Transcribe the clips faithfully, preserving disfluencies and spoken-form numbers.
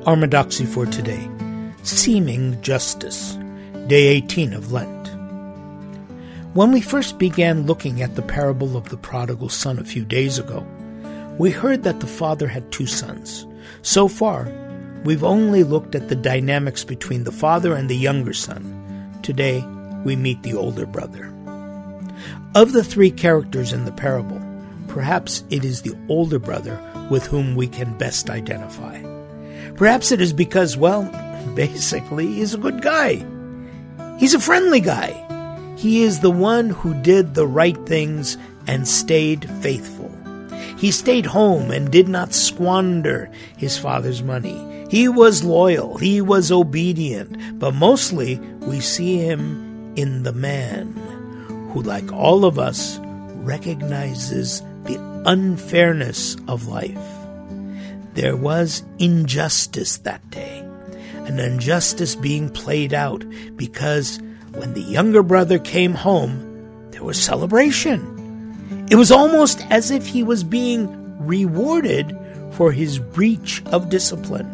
Orthodoxy for today, Seeming Justice, Day eighteen of Lent. When we first began looking at the parable of the prodigal son a few days ago, we heard that the father had two sons. So far, we've only looked at the dynamics between the father and the younger son. Today, we meet the older brother. Of the three characters in the parable, perhaps it is the older brother with whom we can best identify. Perhaps it is because, well, basically, he's a good guy. He's a friendly guy. He is the one who did the right things and stayed faithful. He stayed home and did not squander his father's money. He was loyal. He was obedient. But mostly, we see him in the man who, like all of us, recognizes the unfairness of life. There was injustice that day, an injustice being played out because when the younger brother came home, there was celebration. It was almost as if he was being rewarded for his breach of discipline.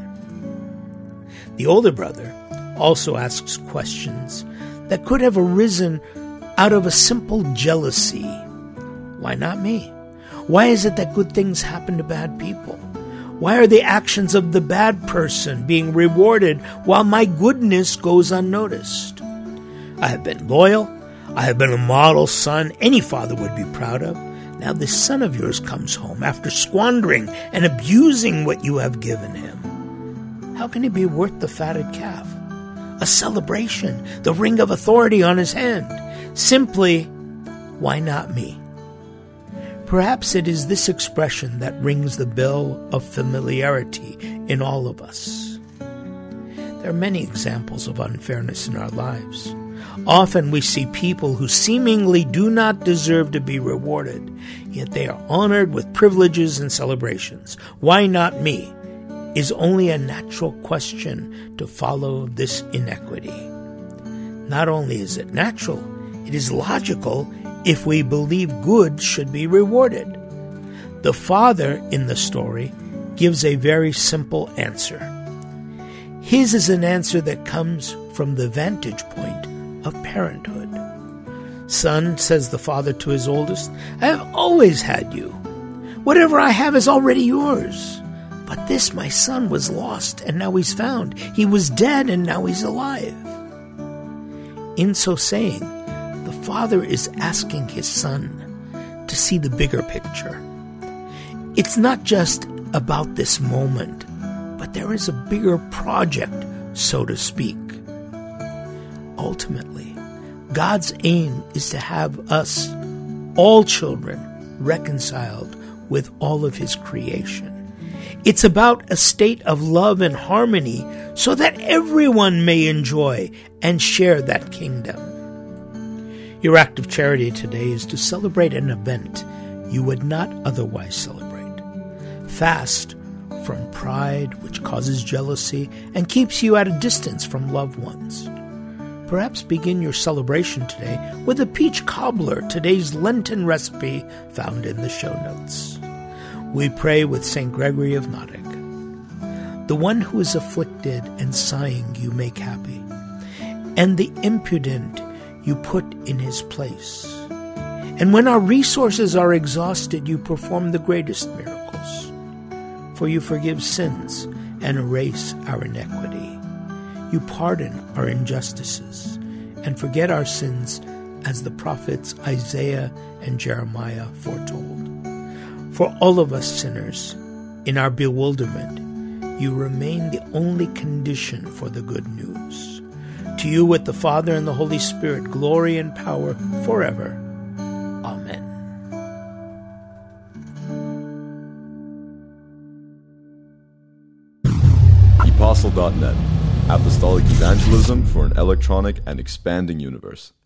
The older brother also asks questions that could have arisen out of a simple jealousy. Why not me? Why is it that good things happen to bad people? Why are the actions of the bad person being rewarded while my goodness goes unnoticed? I have been loyal. I have been a model son any father would be proud of. Now this son of yours comes home after squandering and abusing what you have given him. How can he be worth the fatted calf? A celebration, the ring of authority on his hand. Simply, why not me? Perhaps it is this expression that rings the bell of familiarity in all of us. There are many examples of unfairness in our lives. Often we see people who seemingly do not deserve to be rewarded, yet they are honored with privileges and celebrations. Why not me? Is only a natural question to follow this inequity. Not only is it natural, it is logical if we believe good should be rewarded. The father in the story gives a very simple answer. His is an answer that comes from the vantage point of parenthood. Son, says the father to his oldest, I have always had you. Whatever I have is already yours. But this, my son, was lost, and now he's found. He was dead, and now he's alive. In so saying, the father is asking his son to see the bigger picture. It's not just about this moment, but there is a bigger project, so to speak. Ultimately, God's aim is to have us, all children, reconciled with all of his creation. It's about a state of love and harmony so that everyone may enjoy and share that kingdom. Your act of charity today is to celebrate an event you would not otherwise celebrate. Fast from pride, which causes jealousy and keeps you at a distance from loved ones. Perhaps begin your celebration today with a peach cobbler, today's Lenten recipe found in the show notes. We pray with Saint Gregory of Nottingham. The one who is afflicted and sighing you make happy, and the impudent you put in his place. And when our resources are exhausted, you perform the greatest miracles. For you forgive sins and erase our iniquity. You pardon our injustices and forget our sins as the prophets Isaiah and Jeremiah foretold. For all of us sinners, in our bewilderment, you remain the only condition for the good news. To you with the Father and the Holy Spirit, glory and power forever. Amen. Apostle dot net, Apostolic Evangelism for an electronic and expanding universe.